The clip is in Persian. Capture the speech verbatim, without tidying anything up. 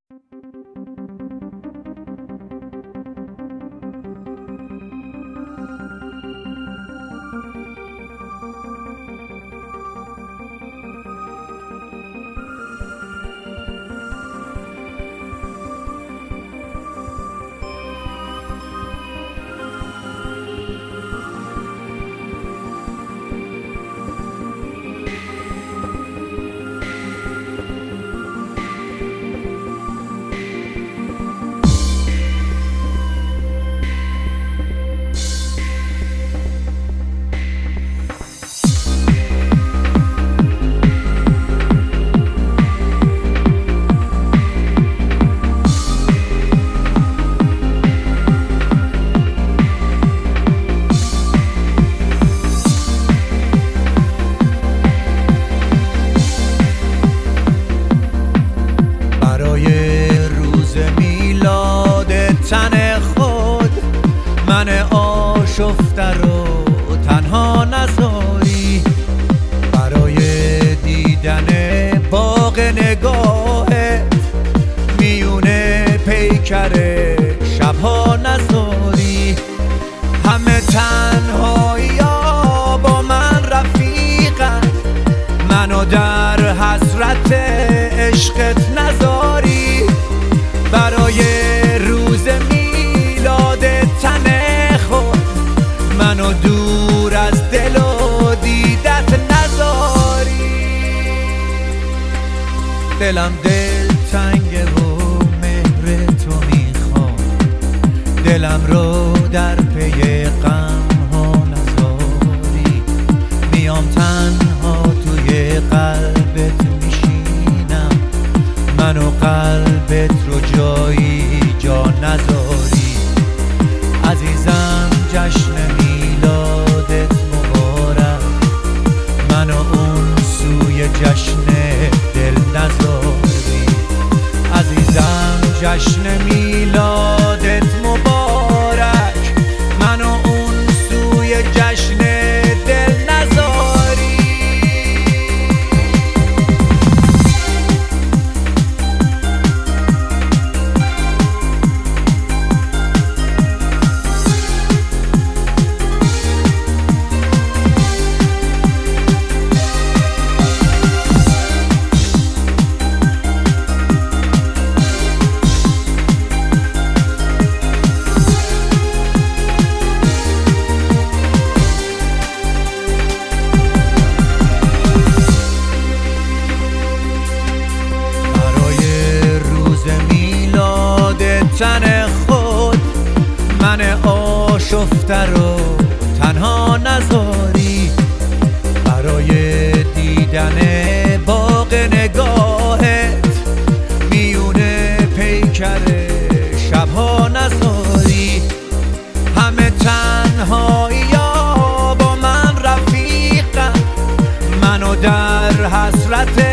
من آشفته رو تنها نذاری، برای دیدن باغ نگاهت میونه پیکر شبها نذاری. همه تنهایی ها با من رفیقن، منو در حسرت عشقت نذاری. برای روز میلاد تن خود منو دور از دل و دیدت نذاری. دلم دل تنگه و مهر تو میخوام، دلم رو در پی غم ها نذاری. میام تنها توی قلبت میشینم، منو قلبت رو جایی جا نذاری. عزیزم جشن میلادت مبارک، منو اون سوی جشن دل نذاری. عزیزم جشن میلادت مبارک، منو اون سوی جشن دل نذاری. تن خود من آشفته رو تنها نذاری، برای دیدن باغ نگاهت میونه پیکر شبها نذاری. همه تنهایی ها با من رفیقن، منو در حسرت